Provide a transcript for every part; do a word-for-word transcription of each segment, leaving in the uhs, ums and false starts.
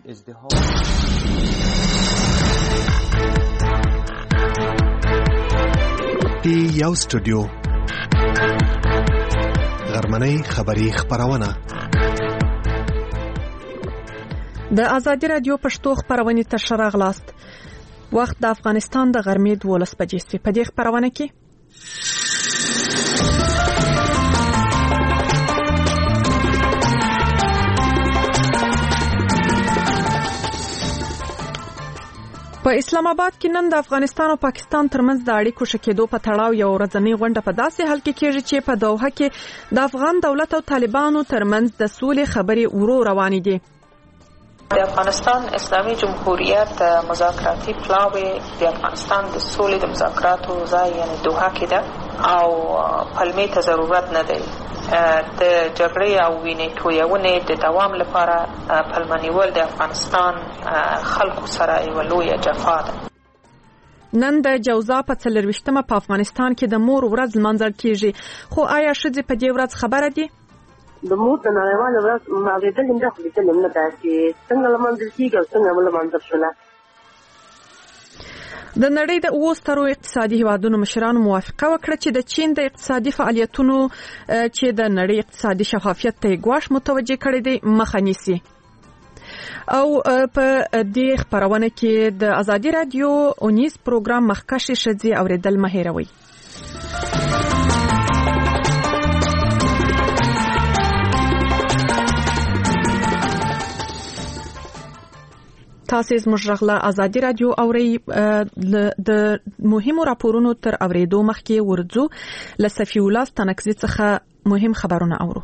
ازدحام تی یو سټوډیو غرمنۍ خبری خبرونه د آزادی رادیو پښتو خبرونه ته شراغلاست. وخت د افغانستان د غرمې دولس بجې سي. په دې خبرونه کې په اسلام آباد کې نن د افغانستان او پاکستان ترمنځ د اړیکو شکېدو په تړاو یو ورځنی غونډه په داسې حال کې کېږي چې په دوحه کې د افغان دولت او طالبانو ترمنځ د سولې خبرې ورو روانې دي. د افغانستان اسلامي جمهوریت مذاکراتی پلاوی د افغانستان د سولې د مذاکراتو ځای یعنی دوحه کې ده او پلمې ته ضرورت نه دی. د جګړې او وینې تویونې د دوام لپاره پلمنیول د افغانستان خلکو سره یوه لویه جفا ده. نن د جوزا په څلرویشتمه په افغانستان کې د مور ورځ لمانځل کېږي. خو آیا ښځې په دې ورځ خبره دي؟ د مور د نړیواله ورځ اورېدل هم ده، خو لیدل هم نه ده چې څنګه لمانځل کېږي او څنګه ولمانځل شوله. د نړۍ د اوو سترو اقتصادي هیوادونو مشرانو موافقه وکړه چې د چین د اقتصادي فعالیتونو چې د نړۍ اقتصادي شفافیت ته ګواښ متوجه کړی دی مخه نیسي. او په دې خبرونه کې د آزادی رادیو اونیز پروګرام مخکشي شذي اوریدل مه هېروئ. تاسو زموږ غلا آزادی رادیو اوري د مهمو راپورونو تر اوریدو مخکې ورځو لصفی الله ستنکزي څخه مهم خبرونه اورو.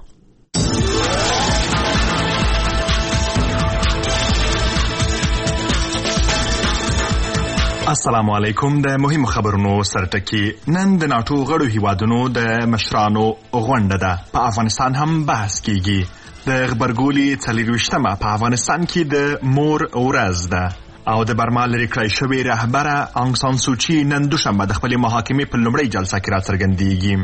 السلام علیکم. د مهم خبرونو سرټکی. نن د ناتو غړو هیوادونو د مشرانو غونډه ده. په افغانستان هم بحث کیږي. د غبرګولي څلرویشتمه په افغانستان کې د مور ورځ ده او د برما لرې کړی شوې رهبره انګ سان سوچي نن دوشنبه د خپلې محاکمې په لومړۍ جلسه کې راڅرګندېږي.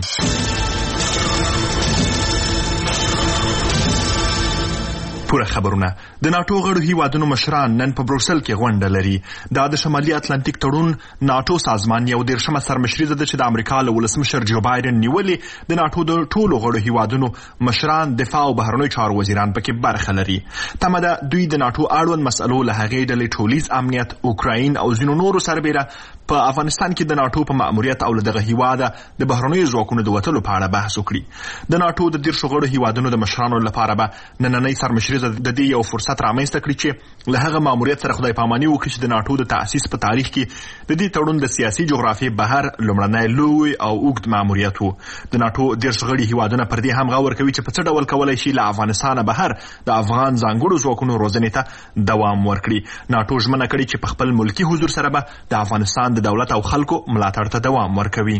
پوره خبرونه. د ناتو غړو هیوادونو مشران نن په بروکسل کې غونډه لري. دا د شمالي اتلانتیک تړون ناتو سازمان یو دیرشمه سرمشریزه ده چې د امریکا له ولسمشر جو بایدن نیولې. د ناتو د ټولو غړو هیوادونو مشران دفاع او بهرنیو چارو وزیران پکې برخه لري. تمه ده دوی د ناتو اړوند مسئلو له هغې ډلې ټولیز امنیت، اوکراین او ځینو نورو سربېره په افغانستان کې د ناتو په مأموریت او له دغه هیواده د بهرنیو ځواکونو د وتلو په اړه بحث وکړي. د ناتو د دیرشو غړو هیوادونو د مشرانو لپاره به نننۍ سرمشریزه د دې یو فرصت رامنځته کړي چې له هغه ماموریت سره خدای پاماني وکړي چې د ناتو د تأسیس په تاریخ کې د دې تړون د سیاسي جغرافیې بهر لومړنی لوی او اوږد ماموریت و. د ناتو دیرش غړي هیوادونه پر دې هم غور کوي چې په څه ډول کولی شي له افغانستانه بهر د افغان ځانګړو ځواکونو روزنې ته دوام ورکړي. ناتو ژمنه کړې چې په خپل ملکي حضور سره به د افغانستان د دولت او خلکو ملاتړ ته دوام ورکوي.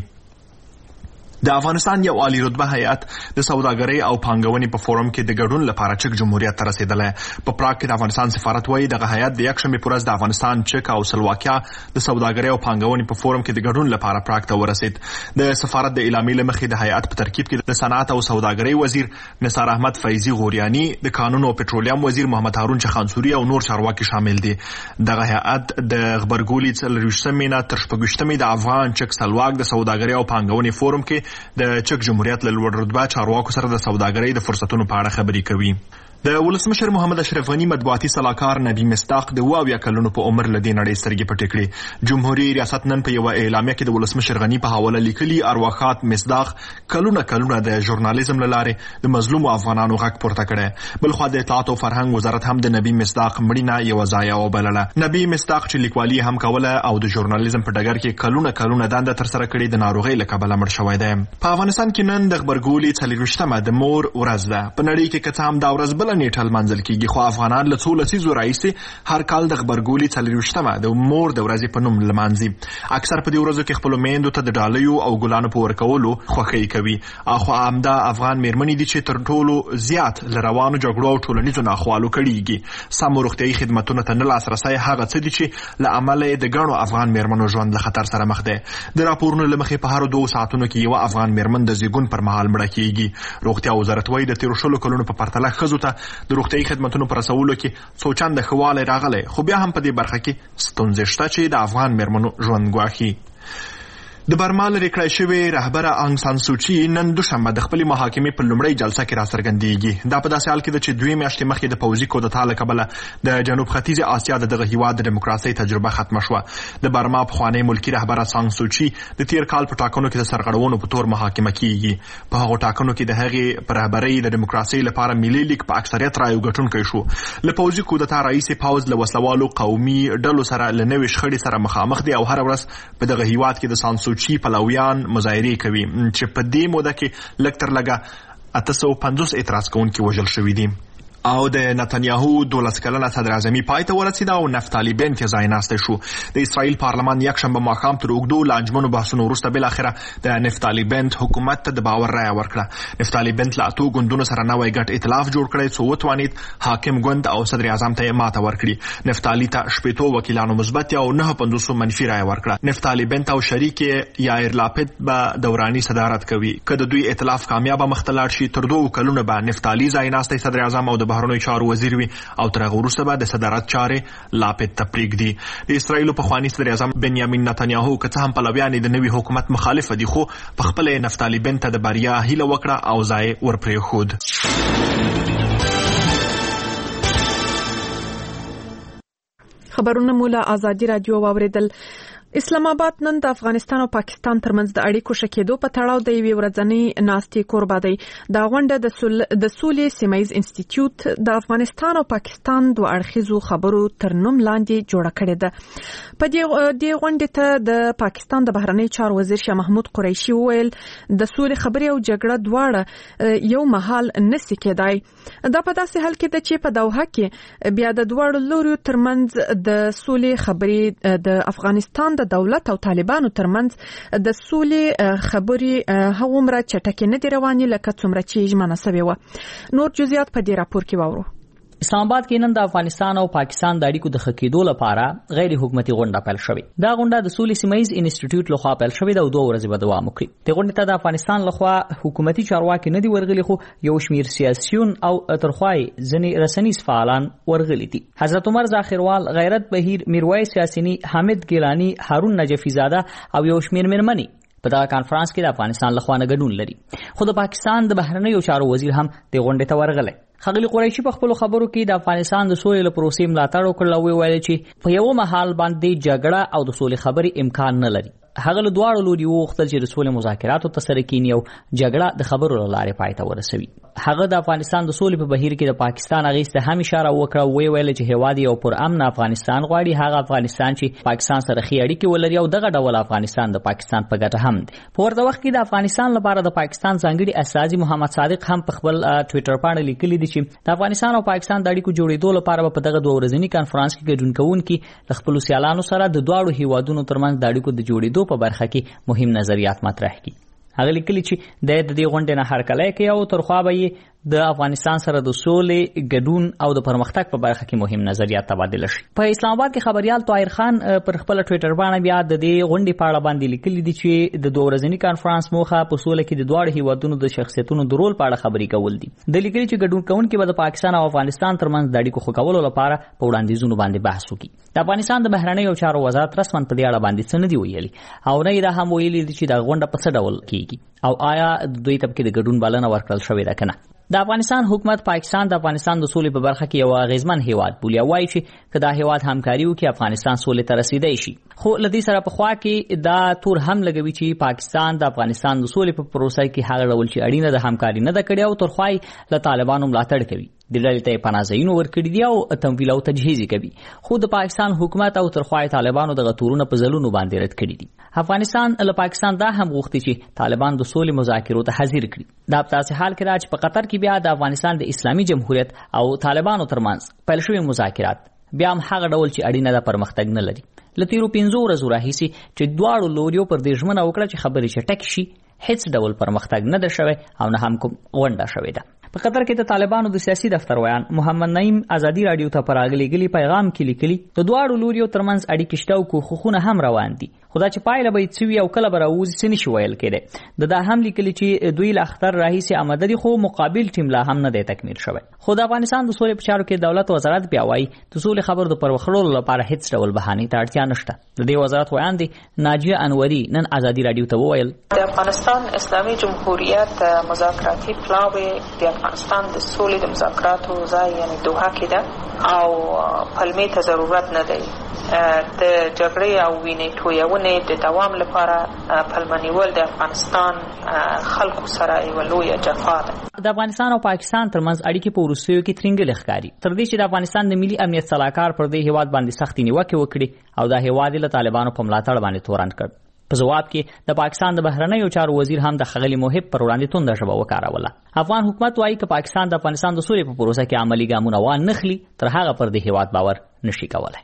د افغانستان یو عالی رتبه هیئت د سوداګرۍ او پانګونې په فورم کې د ګډون لپاره چک جمهوریت ته رسیدلی. په پراګ کې د افغانستان سفارت وایي دغه هیئت د یکشنبې په ورځ د افغانستان، چک او سلواکیا د سوداګرۍ او پانګونې په فورم کې د ګډون لپاره پراګ ته ورسید. د سفارت د اعلامیې له مخې د هیئت په ترکیب کې د صنعت او سوداګرۍ وزیر نثار احمد فیضي غوریاني، د کانونو او پټرولیم وزیر محمد هارون چخانسوري او نور چارواکي شامل دي. دغه هیئت د غبرګولي څلرویشتمې نه تر شپږویشتمې د افغان، چک، سلواک د سوداګرۍ او پانګونې فورم کې د چک جمهوریت له لوړ رتبه چارواکو سره د سوداګرۍ د فرصتونو په اړه خبرې کوي. د ولسمشر محمد اشرف غني مطبوعاتي سلاکار نبی مصداق د اوه اویا کلونو په عمر له دې نړۍ سترګې پټې کړې. جمهوریت ریاست نن په یوه اعلامیه کې د ولسمشر غني په حواله لیکلي ارواښاد مصداق کلونه کلونه د ژورنالیزم له لارې د مظلومو افغانانو غږ پورته کړی. بلخوا د اطلاعات او فرهنګ وزارت هم د نبی مصداق مړینه یوه ضایعه وبلله. نبی مصداق چې لیکوالي هم کوله او د ژورنالیزم په ډګر کې کلونه کلونه دنده ترسره کړې د ناروغۍ له کبله مړ شوی دی. په افغانستان کې نن د غبرګولي څلرویشتمه د مور ورځ ده. په نړۍ کې که څه هم دا ورځ بله نیټه لمانځل کېږي، خو افغانان له څو لسیزو راهیسې هر کال د غبرګولي څلرویشتمه د مور د ورځې په نوم لمانځي. اکثر په دې ورځو کې خپلو میندو ته د ډالیو او ګلانو په ورکولو خوښۍ کوي. خو همدا افغان میرمنې دي چې تر ټولو زیات له روانو جګړو او ټولنیزو ناخوالو کړېږي. سمو روغتیایي خدمتونو ته نه لاسرسی هغه څه دي چې له امله یې د ګڼو افغان میرمنو ژوند له خطر سره مخ دی. د راپورونو له مخې په هرو دوو ساعتونو کې یوه افغان میرمن د زیږون پر مهال مړه کېږي. روغتیا وزارت وایي د تېرو شلو کلونو په پرتله ښځو ته د روغتیايي خدماتونو پر رسولو کې څو چنده ښه والی راغلی، خو بیا هم په دې برخه کې ستونزې شته چې د افغان میرمنو ژوند ګواښي. د برما لرې کړی شوې رهبره انګ سان سوچي نن دوشنبه د خپلې محاکمې په لومړۍ جلسه کې راڅرګندېږي. دا په داسې حال کې ده چې دوې میاشتې مخکې د پوځي کودتا له کبله د جنوب ختیځې اسیا د دغه هیواد د ډیموکراسۍ تجربه ختمه شوه. د برما پخوانۍ ملکي رهبره سان سوچي د تیر کال په ټاکنو کې د سرغړونو په تور محاکمه کیږي. په هغو ټاکنو کې د هغې په رهبرۍ د ډیموکراسۍ لپاره ملي لیګ په اکثریت رایو ګټونکی شو. له پوځي کودتا راهیسې پوځ له وسلوالو قومي ډلو سره له نوې شخړې سره مخامخ دی او هره ورځ په دغه هیواد کې د سان سوچي پلویان مظاهرې کوي چې په دې موده کې لږ تر لږه اته سوه پنځوس اعتراض کوونکي وژل شوي دي. او د نتنیاهو دولس کلنه صدر اعظمي پای ته ورسېده او نفتالي بنت یې ځایناستی شو. د اسرائیل پارلمان یکشنبه ماښام تر اوږدو لانجمنو بحثونو وروسته بالاخره د نفتالي بنت حکومت ته د باور رایه ورکړه. نفتالي بنت له اتو ګوندونو سره نوی ګډ ائتلاف جوړ کړی څو وتوانید حاکم ګوند او صدر اعظم ته یې ماته ورکړي. نفتالي ته شپېتو وکیلانو مثبت او نهه پنځوسو منفي رایه ورکړه. نفتالي بنت او شریک یې یایر لاپید به دوراني صدارت کوي. که د دوی ائتلاف کامیابه مخته لاړ شي تر دوو کلونو به نفتالي ځایناستی صدر اعظم او د بهرنیو چارو وزیر وي او تر هغه وروسته به د صدارت چارې لاپید ته پرېږدي. د اسرائیلو پخواني صدر اعظم بنیامین نتنیاهو که څه هم پلویان یې د نوي حکومت مخالفه دي خو پخپله یې نفتالي بنت ته د بریا هیله وکړه او ځای ورپرېښود. خبرونه مو له آزادي رادیو واوریدل. اسلام آباد نن د افغانستان او پاکستان ترمنځ د اړیکو ښه کېدو په تړاو د یوې ورځنۍ ناستې کوربه دی. دا غونډه د سولې سیمه ییز انسټیټیوټ د افغانستان او پاکستان دوه اړخیزو خبرو تر نوم لاندې جوړه کړې ده. په دې غونډې ته د پاکستان د بهرنیو چارو وزیر شاه محمود قریشي وویل د سولې خبرې او جګړه دواړه یو مهال نشي کېدای. دا په داسې حال کې ده چې په دوحه کې بیا د دواړو لوريو ترمنځ د سولې خبرې د افغانستان د دولت او طالبانو ترمنځ د سولې خبرې هغومره چټکې نه دي روانې لکه څومره چې ژمنه سوې وه. نور جزئیات په دې راپور کې واورو. اسلام آباد کې نن د افغانستان او پاکستان د اړیکو د ښه کېدو لپاره غیر حکومتي غونډه پیل شوې. دا غونډه د سولې سیمه ییز انسټیټیوټ لخوا پیل شوې ده او دوه ورځې به دوام وکړي. د غونډې ته د افغانستان لخوا حکومتي چارواکي نه دي ورغلي خو یو شمیر سیاسيون او ترخوای ځینې رسنیز فعالان ورغلي دي. حضرت عمر ذاخروال، غیرت بهیر، میرویس یاسینی، حامد ګیلانی، هارون نجفی زاده او یو شمیر میرمنې په دا کانفرنس کې د افغانستان لخوا نه ګډون لري. خو د پاکستان د بهرنیو چارو وزیر هم د غونډې ته ورغلی. خغلی قریشي په خپل خبرو کې د افغانستان د سولې لپاره پروسې ملاتړ وکړ او ویل چې په یو مهال باندې جګړه او د سولې خبرې امکان نه لري. هغه له دواړو لوري وغوښتل چې د سولې مذاکراتو ترسره کړي او جګړه د خبرو له لارې پای ته ورسوي. هغه د افغانستان د سولې په بهیر کې د پاکستان اغېسته هم اشاره وکړه او ویل چې هیواد یو پر امن افغانستان غواړي، هغه افغانستان چې پاکستان سره ښې اړیکې ولري او دغه ډول افغانستان د پاکستان په ګټه هم دی. په ورته وخت کې د افغانستان لپاره د پاکستان ځانګړي استازي محمد صادق هم په خپل ټوئیټر باندې لیکلي دي چې د افغانستان او پاکستان د اړیکو جوړېدو لپاره په دغه دوه ورځني کانفرنس کې ګډون کوونکي د خپل سیالانو سره د دواړو هیوادونو ترمنځ د اړیکو د جوړېدو په برخه کې مهم نظریات مطرح کړي. هغه لیکلي چې د دې غونډې نه هرکلی کوي او ترخوا به یې د افغانستان سره د سولې ګډون او د پرمختګ په برخه کې مهم نظریات تبادله شي. په اسلام آباد کې خبريال طاهر خان پر خپل ټوئیټر باندې بیا د دې غونډې په اړه باندې لیکلي دي چې د دوه ورځني کانفرنس موخه په سولې کې د دواړو هیوادونو د شخصیتونو د رول په اړه خبرې کول دي. د لیکلي چې ګډون کوونکي به د پاکستان او افغانستان ترمنځ د اړیکو ښه کولو لپاره په وړاندیزونو باندې بحث وکړي. د افغانستان د بهرنیو چارو وزارت رسماً په دې اړه باندې څه نه دی ویلي او نه یې دا هم ویلي دي چې دا غونډه په څه ډول کیږي او آیا دوی ته کې د ګډون بلنه ورکړل شوې ده کنه. د افغانستان حکومت پاکستان د افغانستان د سولې په برخه کې یو اغیزمن هیواد بولي او وايي چې کدا هیواد همکاري وکړي افغانستان سولې ته رسیدای شي. خو لدی سره په خوا کې دا تور هم لګوي چې پاکستان د افغانستان د سولې په پروسه کې هغه ډول چې اړینه د همکاري نه ده کړې او ترخوای له طالبانو ملاتړ کوي. د ډلې ته پناهځایونه ورکړي دي او تمویل او تجهیز کوي. خو د پاکستان حکومت او ترخوای طالبانو د غتورونو په ځلونو باندې رد کړي دي. افغانستان له پاکستان دا هم غوښتي چې طالبان د سولې مذاکرو ته حاضر کړي. دا په تاسو حال کې راځي په قطر کې بیا د افغانستان د اسلامي جمهوریت او طالبانو ترمنځ پیل شوی مذاکرات بیا هم هغه ډول چې اړینه ده پرمختګ نه لري. لتیرو پنځو ورځو راهیسي چې دواړو لوریو پر دې ژمنه وکړه چې خبرې چټک شي، هیڅ ډول پرمختګ نه ده شوی او نه هم کوم غونډه شوې ده. په قطر کې د طالبانو د سیاسي دفتر ویان محمد نعیم ازادي رادیو ته پراغلي غلي پیغام کې لیکلي د دواړو لوریو ترمنځ اړیکې شته او کوښښونه هم روان دي خدا چې پایله به څوي او کله به راوځي څه نشي ویل کېده د دا هم لیکلي چې دوی له اختر راهیسې آمده دي خو مقابل ټیم لا هم نه دی تکمیل شوی خو د افغانستان د سولې په چارو کې دولت وزارت بیا وایي د سولې خبرو د پروخړولو لپاره هیڅ ډول بهانې ته اړتیا نشته د دې وزارت ویان دي ناجیه انوري نن ازادي رادیو ته وویل د افغانستان اسلامي جمهوریت مذاکراتي پلاوی د افغانستان د سولې د مذاکراتو ځای یعنی دوحه کې ده او پلمې ته ضرورت نه دی د جګړې او وینې تویونې د دوام لپاره پلمنیول د افغانستان خلکو سره یو لویه جفا ده د افغانستان او پاکستان ترمنځ اړیکې په وروستیو کې ترنګل ښکاري تر دې چې د افغانستان د ملي امنیت صلاحکار پر دې هیواد باندې سختي نیوکه وکړي او د هیواد له طالبانو په ملاتړ باندې تورن کړ په جواب کې د پاکستان د بهرنیو چارو وزیر هم د خغلی محب پر وړاندې توند ژبه وکاروله افغان حکومت وايي چې پاکستان د افغانستان د سولې په پروسه کې عملی ګامونه وانخلي تر هغه پر د هیواد باور نشي کولای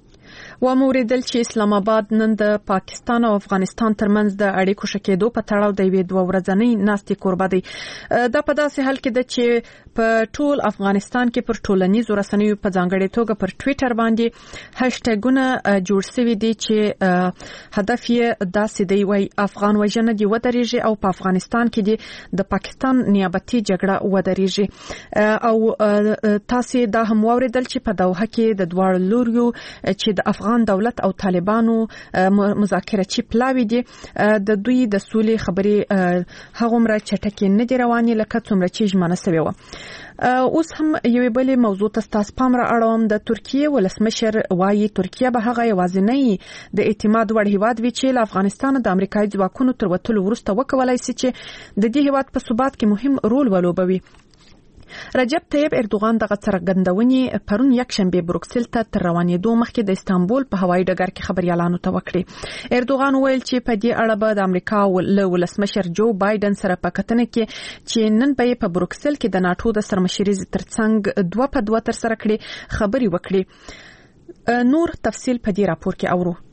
و موریدل چې اسلام آباد نن د پاکستان او افغانستان ترمنځ د اړیکو شکېدو په تړاو د یوې دوه ورځنۍ ناستې کوربه دی دا په داسې حال کې ده چې په ټول افغانستان کې پر ټولنیزو رسنیو په ځانګړې توګه پر ټوئیټر باندې هاشټګونه جوړ شوي دي چې هدف یې داسې دی وای افغان وژنه دی ودرېږي او په افغانستان کې دی د پاکستان نیابتي جګړه ودرېږي او تاسو دا هم اوریدل چې په دوحه کې د دوه لوريو چې د افغان دولت او طالبانو مذاکراتي پلاوی دي د دوی د سولې خبرې هغومره چټکې نه دی روانې لکه څومره چې ژمنه شوی و اوس هم یوې بلې موضوع ته ستاسو پام را اړوم د ترکیه ولسمشر وايي ترکیه به هغه یوازینی د اعتماد وړ هیواد وي چې له افغانستان د امریکایي ځواکونو تر وتلو وروسته وکولای شي چې د دې هیواد په ثبات کې مهم رول ولوبوي رجب طیب اردوغان دغه څرګندونې پرون یکشنبه بروکسل ته تر روانېدو مخکې د استانبول په هوایي ډګر کې خبريالانو ته وکړي اردوغان ویل چې په دې اړه به د امریکا ول ولسمشر جو بایدن سره په کتنه کې چې نن به په بروکسل کې د ناتو د سرمشري ترڅنګ دوه په دوه تر سره کړي خبري وکړي نور تفصیل په دې راپور کې اورو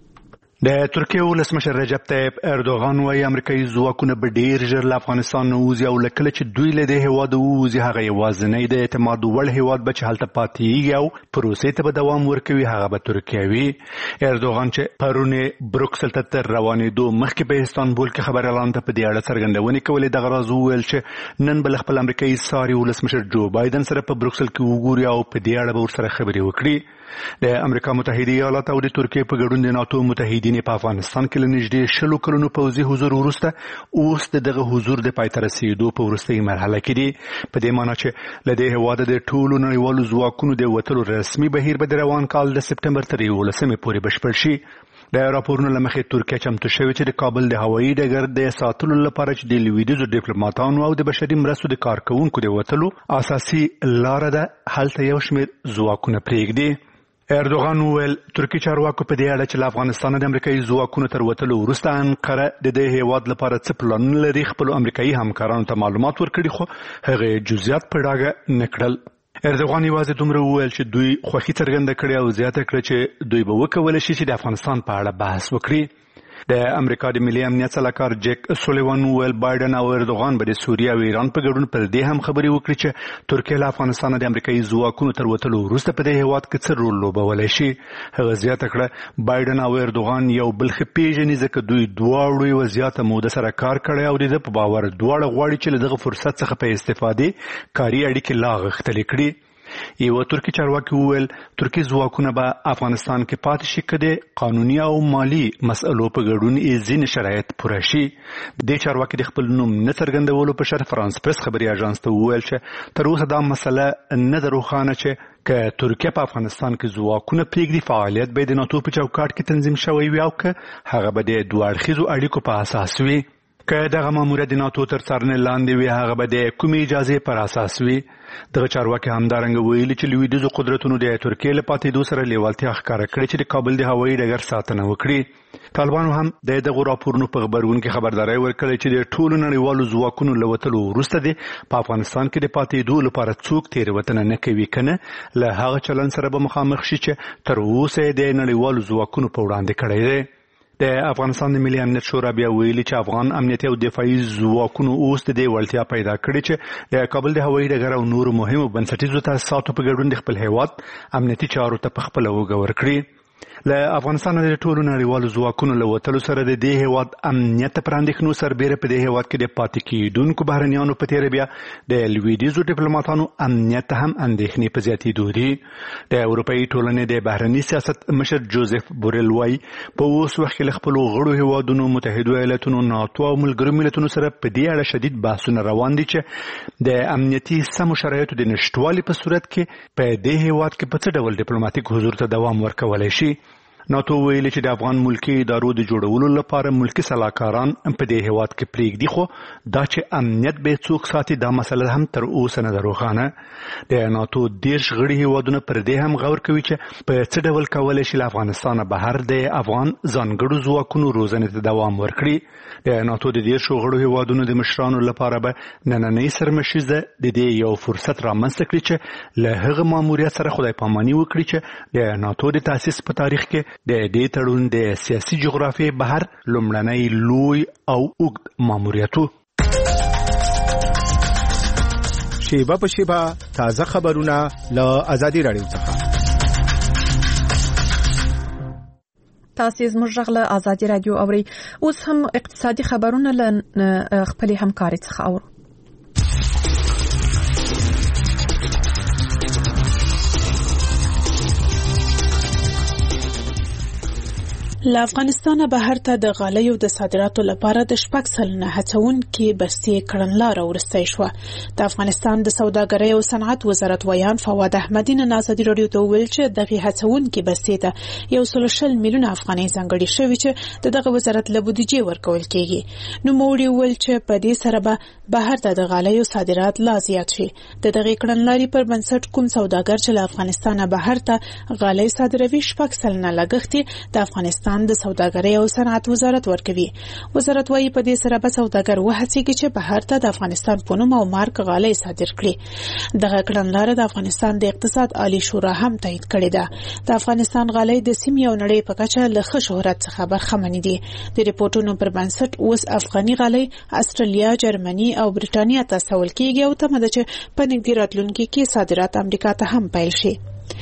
د ترکیه ولسمشر رجب طیب اردوغان وايي امریکایي ځواکونه به ډیر ژر له افغانستان نه وځي او لکه چې دوی له دې هیواد وځي هغه یوازینی د اعتماد وړ هیواد به چې هلته پاتېږي او پروسې ته به دوام ورکوي هغه به ترکیه وي اردوغان چې پرونه بروکسل ته تر روانېدو مخکې په استانبول کې خبريالانو ته په دې اړه څرګندونې کولې دغه راز وویل چې نن بل خپل امریکایي ساري ولسمشر جو بایدن سره په بروکسل کې وګوري او په دې اړه به ورسره خبرې وکړي د امریکا متحده ایالات او د ترکیه په ګډون د ناتو متحدین په افغانستان کې لنږدې شلو کلونو پوځي حضور ورسته اوس دغه حضور د پای ته رسیدو په وروستۍ مرحله کې دی په دې معنی چې له دې هواده د ټولو نړیوالو ځواکونو د وټلو رسمي بهیر به د روان کال د سپټمبر تر یولسمې پورې بشپړ شي د راپورونو لمخې ترکیه چمتو شوې چې د کابل د هوایي ډګر د ساتلو لپاره چې د لویدیزو ډیپلوماټانو او د بشري مرستو د کارکونکو د وټلو اساسي لار ده هلته یو شمېر ځواکونه پرېږدي اردوغان ویل ترکی چارواکو په دې اړه چې افغانستان د امریکایي ځواکونو تر وتلو وروسته انقره د دې هیواد لپاره څه پلان لري خپل امریکایي همکارانو ته معلومات ورکړي خو هغه جزئیات په ډاګه نکړل اردوغان یوازې دومره وویل چې دوی خوښي څرګنده کړې او زیاته کړه چې دوی به وکولای شي چې د افغانستان په اړه بحث وکړي د امریکا د ملي امنیت صلاحکار جیک سولیوان ویل بایدن او اردوغان به د سوریه او ایران په ګډون پر دې هم خبرې وکړي چې ترکیه له افغانستان د امریکایي ځواکونو تر وتلو وروسته په دې هیواد کې څه رول لوبولی شي هغه زیاته کړه بایدن او اردوغان یو بل ښه پیژني ځکه دوی دواړو یوه زیاته موده سره کار کړی او د ده په باور دواړه غواړي چې له دغه فرصت څخه په استفادې کاري اړیکې لا غښتلې کړي یو ترکی چارواکي وویل ترکی ځواکونه به افغانستان کې پاتې شي که د قانوني او مالي مسئلو په ګډون یې ځینې شرایط پوره شي دې چارواکي د خپل نوم نه څرګندولو په شرط فرانس پرس خبري اژانس ته وویل چې تر اوسه دا مسله نه ده روښانه چې که ترکیه په افغانستان کې ځواکونه پرېږدي فعالیت به د ناتو په چوکاټ کې تنظیم شوی وي او که هغه به د دوه اړخیزو اړیکو په اساس وي که دغه ماموریت د ناتو تر څارنې لاندې وي هغه به د کومې اجازې پر اساس وي دغه چارواکي همدارنګه ویلي چې لویدیځو قدرتونو د ترکیې له پاتېدو سره لیوالتیا ښکاره کړې چې د کابل د هوایي ډګر ساتنه وکړي طالبانو هم د دغو راپورونو په غبرګون کې خبرداری ورکړې چې د ټولو نړیوالو ځواکونو له وتلو وروسته دی په افغانستان کې د پاتېدو لپاره څوک تېروتنه نه کوي کنه له هغه چلن سره به مخامخ شي چې تر اوسه د نړیوالو ځواکونو په وړاندې کړی دی د افغانستان د ملي امنیت شورا بیا ویلي چې افغان امنیتي او دفاعي ځواکونو اوس د دې وړتیا پیدا کړې چې د کابل د هوایي ډګر او نورو مهمو بنسټیزو تاسیساتو په ګډون د خپل هیواد امنیتي چارو ته په خپله اوږه ورکړي. له افغانستان د ټولو نړیوالو ځواکونو له وتلو سره د دې هیواد امنیت پر اندېښنو سربیره په دې هیواد کې د پاتې کېدونکو بهرنیانو په تېره بیا د لویدیځو ډیپلوماتانو امنیت هم اندېښنې په زیاتېدو دي. د اروپایي ټولنې د بهرني سیاست مشر جوزف بورل وایي په اوس وخت کې له خپلو غړو هیوادونو متحدو ایالتونو ناتو او ملګرو ملتونو سره په دې اړه شدید بحثونه روان دي چې د امنیتي سمو شرایطو د نشتوالي په صورت کې په دې هیواد کې په څه ډول ډیپلوماټیک حضور ته دوام ورکولی شي. ناتو ویلي چې د افغان ملکی ادارو د جوړولو لپاره ملکی سلاکاران په دې هیواد کې پریږدي، خو دا چې امنیت به څوک ساتي دا مسله هم تر اوسه نه ده روښانه. د ناتو دیرش غړي هیوادونه پر دې هم غور کوي چې په څه ډول کولی شي له افغانستانه بهر د افغان ځانګړو ځواکونو روزنې ته دوام ورکړي. د ناتو د دیرشو غړو هیوادونو د مشرانو لپاره به نننۍ سرمشیزه د دې یو فرصت رامنځته کړي چې له هغه ماموریت سره خدای پاماني وکړي چې د ناتو د تاسیس په تاریخ کې د دې تړون د سیاسي جغرافیې بهر لومړنی لوی او اوږد ماموریتو. شیبه په شیبه تازه خبرونه له آزادي راډیو څخه. تاسو زموږ غږ له آزادي راډیو اورئ. اوس هم اقتصادي خبرونه له خپل همکاري څخه اورو. له افغانستانه بهر ته د غالیو د صادراتو لپاره د شپږ سلنه هڅونکې بستې کړنلاره ورستی شوه. د افغانستان د سوداګرۍ او صنعت وزارت ویان فواد احمدي نن ازادي راډیو ته وویل چې دغه هڅونکې بستې ته یو سل شل میلیونه افغانۍ ځانګړي شوي چې د دغه وزارت له بودیجې ورکول کېږي. نوموړي وویل چې په دې سره به بهر ته د غالیو صادرات لا زیات شي. د دغه کړنلارې پر بنسټ کوم سوداګر چې له افغانستانه بهر ته غالۍ صادروي شپږ سلنه لګښت د افغانستان د سوداګرۍ او صنعت وزارت ورکوي. وزارت وايي په دې سره به سوداګر وهڅېږي چې بهر ته د افغانستان په نوم او مارک غالۍ صادر کړي. دغه کړنلاره د افغانستان د اقتصاد عالی شورا هم تایید کړې ده. د افغانستان غالۍ د سیمې او نړۍ په کچه له ښه شهرت څخه برخمنې دي. د ریپورتونو پر بنسټ اوس افغاني غالۍ استرالیا، جرمني او برېټانیا ته استول کېږي او تمه ده چې په نږدې راتلونکي کې صادرات امریکا ته هم پیل شي.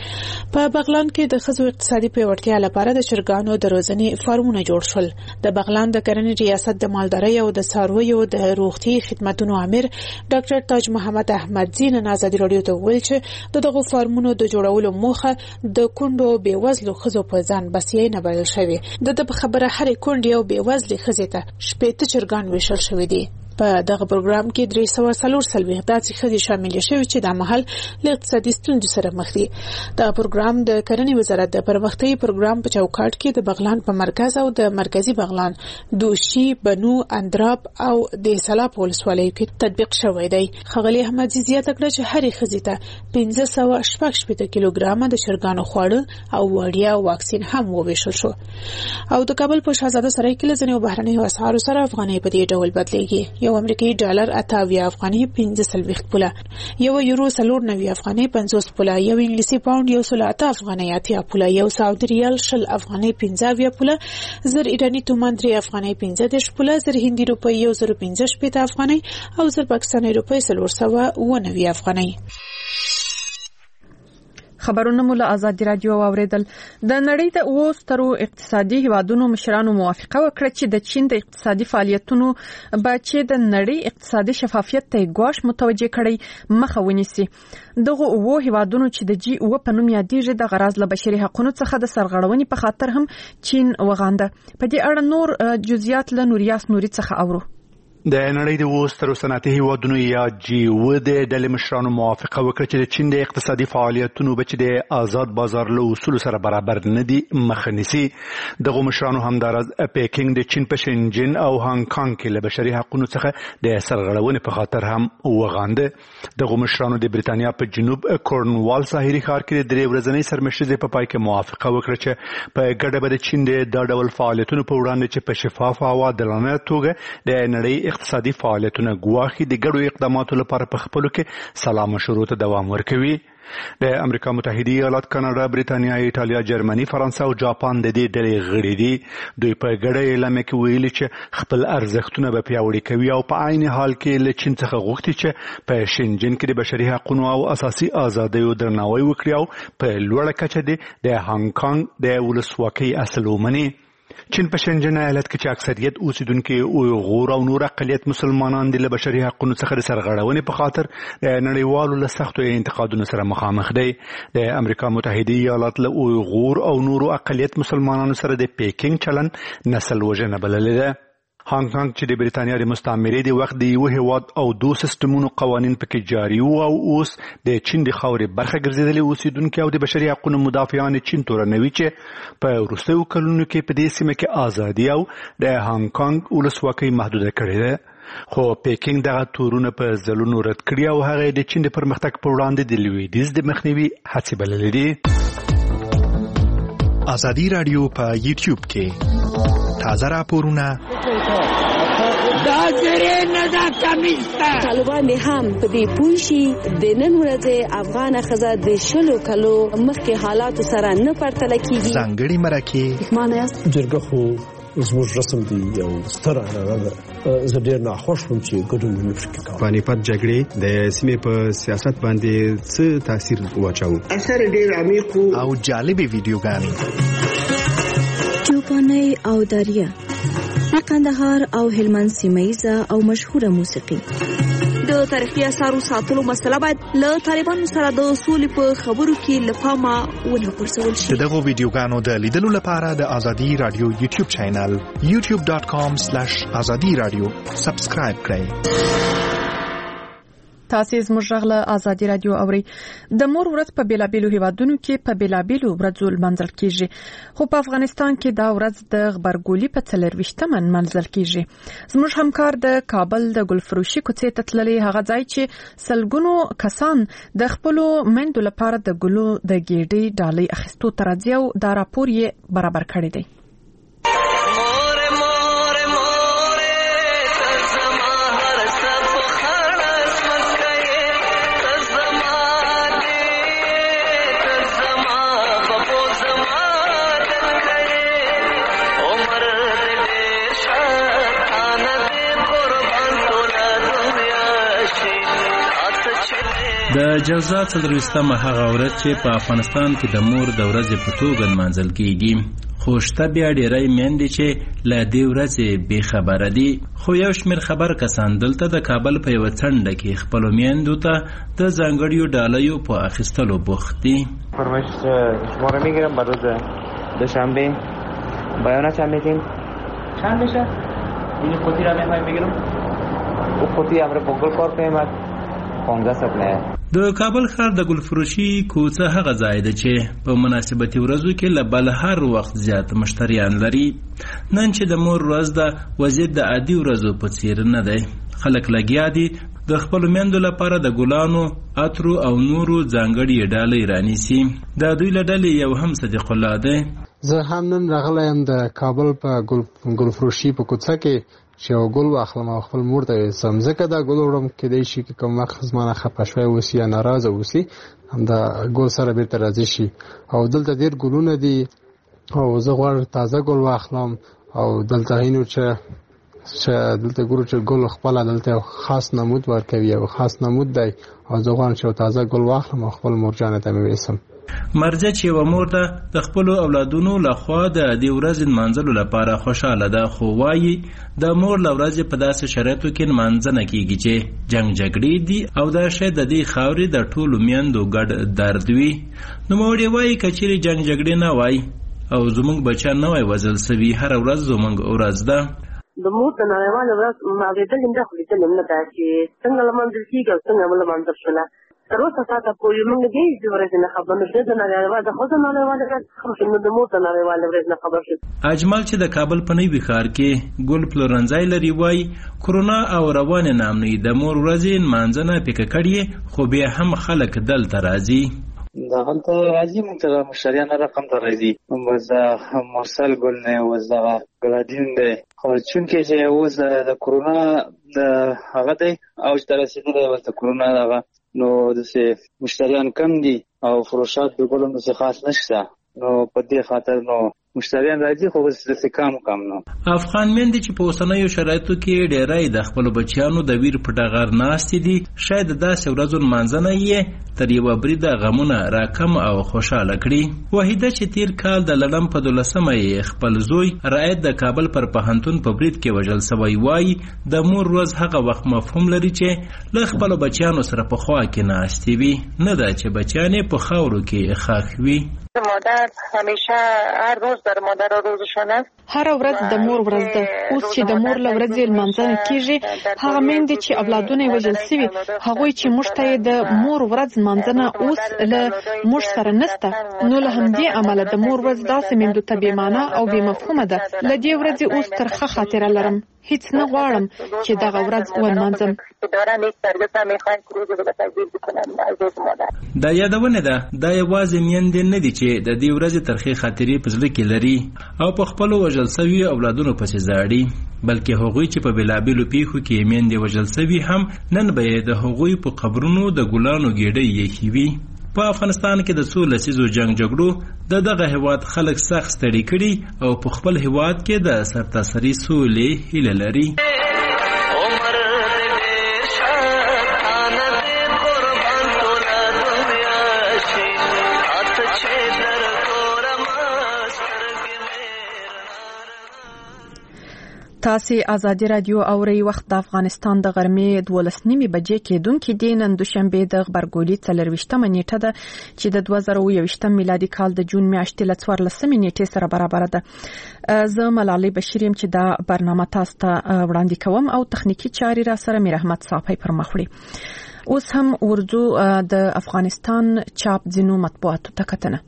په بغلان کې د ښځو اقتصادي پیاوړتیا لپاره د چرګانو د روزنې فارمونه جوړ شول. د بغلان د کرنې ریاست د مالدارۍ او د څارویو د روغتي خدماتو امیر ډاکټر تاج محمد احمدزي نن ازادي راډیو ته وویل چې د دغو فارمونو د جوړولو موخه د کونډو بېوزلو ښځو په ځان بسیاینه نه بلل شوې. د په خبره هرې کونډې او بېوزلې ښځې ته شپېته چرګان ویشل شوي دي. په دغه پروګرام کې درې سوه څلور څلوېښت داسې ښځې شاملې شوې چې دا مهال له اقتصادي ستونزو سره مخ دي. دا پروګرام د کرنې وزارت د پرمختیايي پروګرام په چوکاټ کې د بغلان په مرکز او د مرکزی بغلان، دوشي، بنو، اندراب او د سلاب ولسوالیو کې تطبیق شوی دی. ښاغلي احمدزي زیاته کړه چې هرې ښځې ته پنځه سوه شپږ شپېته کیلوګرامه د چرګانو خواړه او وړیا واکسین هم وویشل شو. او د کابل په شاهزاده سرای کې له ځینو بهرنیو اسعارو سره افغانۍ په دې ډول بدلېږي. یو امریکایي ډالر اته اویا افغانۍ پنځه څلوېښت پوله، یو یورو څلور نوي افغانۍ پنځوس پوله، یو انګلیسي پاونډ یو سل اته افغانۍ اتیا پوله، یو سعودي ریال شل افغانۍ پنځه اویا پوله، زر ایراني تومان درې افغانۍ پنځه دېرش پوله، زر هندي روپۍ یو زر پنځه شپېته افغانۍ او زر پاکستاني روپۍ څلور سوه اوه نوي افغانۍ. خبرونه مو له آزادي راډیو واوریدل. د نړۍ د اوو سترو اقتصادي هیوادونو مشرانو موافقه وکړه چې د چین د اقتصادي فعالیتونو به چې د نړۍ اقتصادي شفافیت ته ګواښ متوجه کړي مخه ونیسي. دغه اوو هیوادونو چې د جی اوه په نوم یادېږي د غرض له بشري حقوقو څخه د سرغړونې په خاطر هم چین وغانده. په دې اړه نور جزئیات له نوریاس نوري څخه اورو. د نړۍ د اوو سترو صنعتي هیوادونو یا جی اوه د ډلې مشرانو موافقه وکړه چې د چین د اقتصادي فعالیتونو به چې د آزاد بازار له اصولو سره برابر نه دي مخه نیسي. دغه مشرانو همداراز پیکینګ د چین په شنجن او هانګ کانګ کې له بشري حقوقو څخه د سرغړونې په خاطر هم وغانده. دغه مشرانو د بریتانیا په جنوب کورنوال ساحلي ښار کې د درې ورځنۍ سرمشریزې په پای کې موافقه وکړه چې په ګډه به د چین د دا ډول فعالیتونو په وړاندې چې په شفاف او عادلانه توګه د نړۍ اقتصادي فعالیتونه ګواښي د ګډو اقداماتو لپاره په خپلو کې سلا مشورو ته دوام ورکوي. د امریکا متحده ایالات، کاناډا، بریتانیا، ایټالیا، جرمني، فرانسه او جاپان د دې ډلې غړي دي. دوی په ګډه اعلامیه کې ویلي چې خپل ارزښتونه به پیاوړي کوي او په عین حال کې له چین څخه غوښتي چې په شینجن کې د بشري حقوقو او اساسي آزادیو درناوی وکړي او په لوړه کچه د هانګ کانګ د ولسواکۍ اصل ومني. چین په شینجن ایالت کې چې اکثریت اوسیدونکي اویغور او نور اقلیت مسلمانان د بشري حقوقو څخه د سرغړونې په خاطر د نړیوالو له سختو انتقادونو سره مخامخ دی. د امریکا متحده ایالات له اویغور او نور اقلیت مسلمانانو سره د پیکینګ چلن نسل وژنه بللې ده. هانګ کانګ چې د بریتانیا د مستعمرې د وخت د یو هیواد او دو سیستمونو قوانین پکې جاری وو او اوس د چین د خاورې برخه ګرځېدلې اوسیدونکي او د بشري حقوقو مدافعان چین تورنوي چې په وروستیو کلونو کې په دې سیمه کې ازادي او د هانګ کانګ ولسواکۍ محدوده کړې ده. خو پیکینګ دغه تورونه په ځلونو رد کړي او هغه د چین د پرمختګ په وړاندې د لویدیځ د مخنیوي هڅې بللې دي. ازادي رادیو په یوټیوب کې تازه راپورونه دا زره نه دا کمیستا طالبان هم په دې پوښي د نن ورځې افغان خزه د شلو کلو مخکې حالات سره نه پرتل کیږي. ځانګړي مرکه معنی جرګه خو زموږ رسم دی یو ستر هغه زه ډېر ناخوښ وم چې ګډون نه پکې کوم. پانیپت جګړې د سیمې په سیاست باندې څه تاثیر واچاو؟ اثر ډېر عمیق او جالبې ویډیوګانې چوپاني او دریا د قندهار او هلمند سیمه‌یزه او مشهوره موسیقي. د تاریخي اثارو ساتلو مسله باید له طالبانو سره د اصول په خبرو کې لپاره ونه پرسول شي. دغه ویډیوګانو د لیدلو لپاره د ازادي رادیو یوټیوب چینل یوټیوب ډاٹ کام سلیش ازادي رادیو سبسکرایب کړئ. تاسو زموږ غږ له ازادي رادیو اوري. د مور ورځ په بیلابیلو هیوادونو کې په بیلابیلو ورځو لمانځل کیږي، خو په افغانستان کې دا ورځ د غبرګولي په څلرويشتمه لمانځل کیږي. زموږ همکار د کابل د ګلفروشي کوڅې ته تللي هغه ځای چې سلګونو کسان د خپل مندو لپاره د ګلو د ګېډې ډالۍ اخیستو تر ځای دا راپور یې برابر کړی دی. د جوزا څلرويشتمه هغه ورځ چې په افغانستان کې د مور د ورځې په توګه لمانځل کیږي، خو شته بیا ډېری میندې چې له دې ورځې بې خبره دي. خو یو شمېر خبر کسان دلته د کابل په یوه څنډه کې خپلو میندو ته د ځانګړیو ډالیو په اخیستلو بوخت دي. فرمایش شما رو میگیرم برای روز دوشنبه بیانه چند میتین؟ چند میشه؟ این خودی را میخوایم بگیرم؟ او خودی امر بگل کار قیمت د کابل ښار د ګلفروشي کوڅه هغه ځای دی چې په مناسبتي ورځو کې له بل هر وخت زیات مشتریان لري. نن چې د مور ورځ ده وضعیت د عادي ورځو په څیر نه دی. خلک لګیا دي د خپلو میندو لپاره د ګلانو، عطرو او نورو ځانګړي ډالۍ رانیسي. د دوی له ډلې یو هم صدیق الله دی. زه هم نن راغلی یم د کابل په ګلفروشي په کوڅه کې چې یو ګل واخلم او خپل مور ته یې ځمځکه دا ګل وړم، کیدای شي که کوم وخت زمانه خفه شوی اوسي یا ناراضه اوسي همدا ګل سره بیرته راځي شي. او دلته ډېر ګلونه دي او زه غواړم تازه ګل واخلم او دلته هینو چې چې دلته ګورو چې ګل خپله دلته یو خاص نمود ورکوي، یو خاص نمود دی او زه غواړم چې یو تازه ګل واخلم او خپل مورجانې ته مې ویسم. مرجع چې یوه مور ده د خپلو اولادونو لخوا د دې ورځې لمانځلو لپاره خوشحاله ده، خو وایي د مور له ورځې په داسې شرایطو کې لمانځنه کیږي چې جنګ جګړې دي او دا شی د دې خاورې د ټولو میندو ګډ درد وي. نوموړی وایي که چیرې جنګ جګړې نه وای او زموږ بچیان نه وای وژل سوي، هره ورځ زموږ ورځ ده. د مور د نړیواله ورځ اورېدل هم ده، خو لیدل هم نه ده چې څنګه لمانځل کېږي او څنګه ولمانځل شوله. تر اوسه ساعته پورې موږ دې ورځې نه خبر نه شو. د نړیواله د ښځو نړیواله ورځ خبر شو، نو د مور د نړیواله ورځ نه خبر شو. اجمل چې د کابل په نوي ښار کې ګل پلورنځی لري وایي کرونا او روانې نامنۍ د مور ورځې لمانځنه پیکه کړې، خو بیا هم خلک دلته راځي. دا هلته راځي موږ ته مشتریان رقم ته راځي وزا مرسل ګل نه وزا ګلادین دی خو چونکې چې اوس د کورونا د هغه دی او چې رسیدلی اوس د کورونا دغه نو داسې مشتریان کم دي او فروشات د ګلو داسې خاص نشته نو په دې خاطر نو مشتریان راځي خو داسې کم کم نو افغان میندې چې په اوسنیو شرایطو کې ډېری د خپلو بچیانو د ویر په ټغر ناستې دي شاید داسې ورځو لمانځنه یې تر یوه بریده غمونه راکم او خوشحاله کړي. وحیده چې تیر کال د لړم په دولسمه یې خپل زوی رایت د کابل پر پوهنتون په برید کې وژل سوی وایي د مور ورځ هغه وخت مفهوم لري چې له خپلو بچیانو سره په خوا کې ناستې وي نه دا چې بچیان یې په خاورو کې ښخ وي. مادر همیشه هر روز در مادر روزشان است. هر ورځ د مور ورځ ده. اوس چې د مور له ورځې لمانځنه کیږي هغه میندې چې اولادونه یې وژل سوي هغوی چې موږ ته د مور ورځ لمانځنه اوس له موږ سره نشته نو له همدې امله د مور ورځ داسې میندو ته بې معنا او بې مفهومه ده. له دې ورځې اوس ترخه خاطره لرم هیڅ نه غواړم چې دغه ورځ ولمانځم. دا یادونه ده دا یوازې میندې نه دي چې د دې ورځې ترخې خاطرې په زړه کې لري او په خپلو وژل سوي اولادونو پسې زاړي بلکې هغوی چې په بېلابېلو پیښو کې میندې وژل سوي هم نن به یې د هغوی په قبرونو د ګلانو ګېډۍ ایښې وي. په افغانستان کې د څو لسیزو جنگ جګړو د دغه هیواد خلک سخت ستړي کړي او په خپل هیواد کې د سرتاسري سولې هیله لري. تاسې ازادي رادیو اورئ. وخت د افغانستان د غرمې دولس نیمې بجې کېدونکې دی. نن دوشنبه د غبرګولي څلرویشتمه نیټه ده چې د دوه زره یوویشتم میلادي کال د جون میاشتې له څوارلسمې نیټې سره برابره ده. زه ملالۍ بشیر یم چې دا برنامه تاسو ته وړاندې کوم او تخنیکی چارې را سره میر احمد صافی پر مخ وړي. اوس هم ورځو د افغانستان چاپ ځینو مطبوعاتو ته کتنه.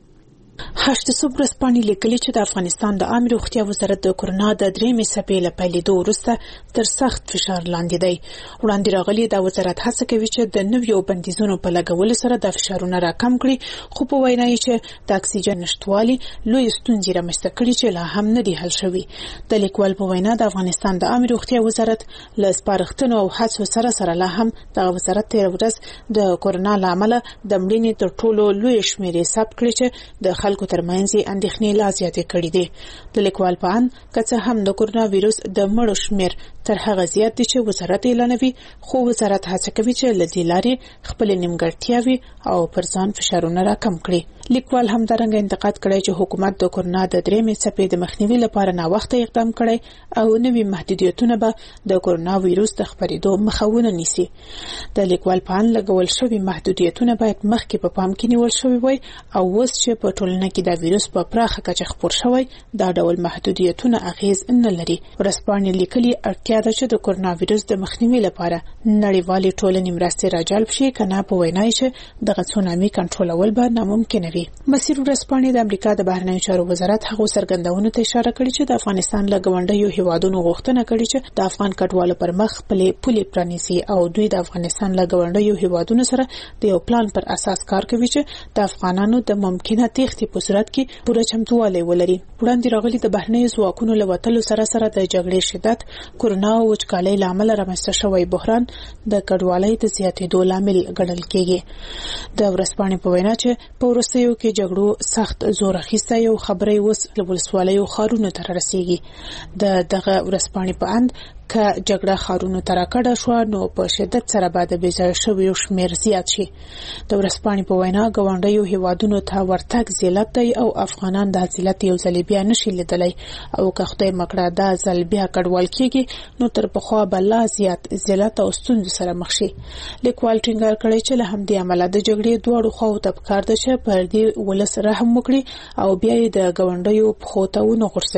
هشت صبح ورځپاڼې لیکلي چې د افغانستان د عامه روغتیا وزارت د کورونا د درېمې څپې له پیلېدو وروسته تر سخت فشار لاندې دی. وړاندې راغلي دا وزارت هڅه کوي چې د نویو بندیزونو په لګولو سره د فشارونه راکم کړي خو په وینا یې چې د اکسیجن نشټوالي لوی ستونزې رامنځته کړي چې لا هم نه دي حل شوي. د لیکوال په وینا د افغانستان د عامه روغتیا وزارت له سپارښتنو او هڅو سره سره لا هم د وزارت تیر ورځ د کورونا له امله د مړینې تر ټولو لوی شمېرې ثبت کړي چې د خلکو ترمنځ اندېښنې لا زیاتې کړې دي. د لیکوال په اند که څه هم د کورونا وایروس د مړو شمېر تر هغه زیات دي چې وزارت اعلانوي خو وزارت هڅه کوي چې له دې لارې خپلې نیمګړتیاوې او پر ځان فشارونه راکم کړي. لیکوال همدارنګه انتقاد کړی چې حکومت د کورونا د درېمې څپې د مخنیوي لپاره ناوخته اقدام کړی او نوي محدودیتونه به د کورونا وایروس د خپرېدو مخه ونه نیسي. د لیکوال په اند لګول شوي محدودیتونه باید مخکې په پام کې نیول شوي وای او اوس چې په ټولنه کې د وایروس په پراخه کچه خپور شوی دا ډول محدودیتونه اغیز نه لري. ورځپاڼې لیکلي اړتیا ده چې د کورونا وایروس د مخنیوي لپاره نړیوالې ټولنې مرستې راجلب شي کنه په وینا چې دغه سونامي کنټرولول به ناممکن وي. مسیر ورځپاڼې د امریکا د بهرنیو چارو وزارت هغو څرګندونو ته اشاره کړې چې د افغانستان له ګاونډیو هیوادونو غوښتنه کړې چې د افغان کډوالو پر مخ خپلې پولې پرانیسي او دوی د افغانستان له ګاونډیو هیوادونو سره د یو پلان پر اساس کار کوي چې د افغانانو د ممکنه تېښتې په صورت کې پوره چمتووالی ولري. وړاندې راغلي د بهرنیو ځواکونو له وتلو سره سره د جګړې شدت کورونا او وچکالۍ له امله رامنځته شوی بحران د کډوالۍ د زیاتېدو لامل ګڼل کېږي. د ورځپاڼې په وینا چې په وروستیو کې جګړو سخت زور اخیستی او خبرې اوس له ولسوالیو ښارونو ته رسیږي. د دغه ورځپاڼې په اند که جګړه ښارونو ته راکډه شوه نو په شدت سره به د بېځایه شویو شمېر زیات شي. د ورځپاڼې په وینا ګاونډیو هیوادونو ته ورتګ ذلت دی او افغانان دا ذلت یو ځل بیا نشي لیدلی او که خدای مکړه دا ځل بیا کډوال کېږي نو تر پخوا به لا زیات ذلت او ستونزو سره مخ شي. لیکوال ټینګار کړی چې له همدې امله د جګړې دواړو خواو ته پکار ده چې پر دې ولس رحم وکړي او بیا یې د ګاونډیو پښو ته ونه غورځوي.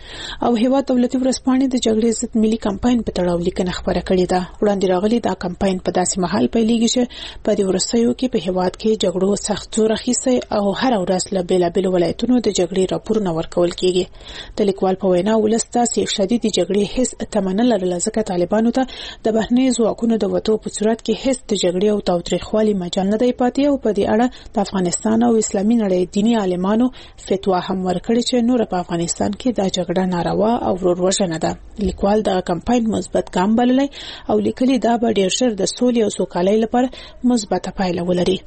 او هیواد دولتي ورسپانې د جګړې ضد ملي کمپاین په تړاو لیکنه خبره کړې ده. وړاندې راغلي دا کمپاین په داسې مهال پیلېږي چې په دې ورسېو کې په هیواد کې جګړو سخت زور اخیستی او هر ورځ له بیلابېلو ولایتونو د جګړې راپورونه ورکول کېږي. د لیکوال په وینا ولس داسې شدید جګړې هیڅ تمه نه لرله ځکه طالبانو ته د بهرنیو ځواکونو د وتو په صورت کې هیڅ د جګړې او تاوتریخوالي مجال نه دی پاتې او په دې اړه د افغانستان او اسلامي نړۍ دیني عالمانو فتوا هم ورکړې چې نور په افغانستان کې دا جګړه ناروا او وروژنه ده. لیکوال د کمپاین مثبت ګام بللی او لیکلي دا به ډېر ژر د سولې او سوکالۍ لپاره مثبته پایله ولري.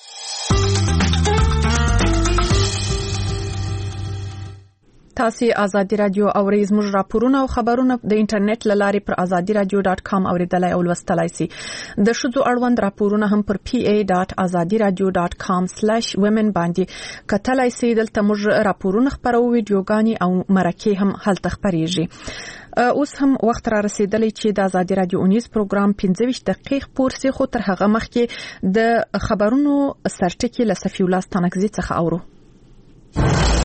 تاسو آزادی رادیو او ریزمر راپورونه او خبرونه د انټرنیټ لارې پر آزادی رادیو ډاټ کام اوریدلای او لوستلای شئ. د شذو اړوند راپورونه هم پر پی ای ډاټ آزادی رادیو ډاټ کام سلیش وومن باندې کتلای شئ. دلته موږ راپورونه خبرو، ویډیوګانی او مرکې هم هلته خبريږي. اوس هم وخت را رسیدلی چې د آزادی رادیو اونیز پروګرام پنځه ویشت دقیق پورسي خو تر هغه مخکې د خبرونو سرټکی له صفی الله ستانکزی څخه اورو.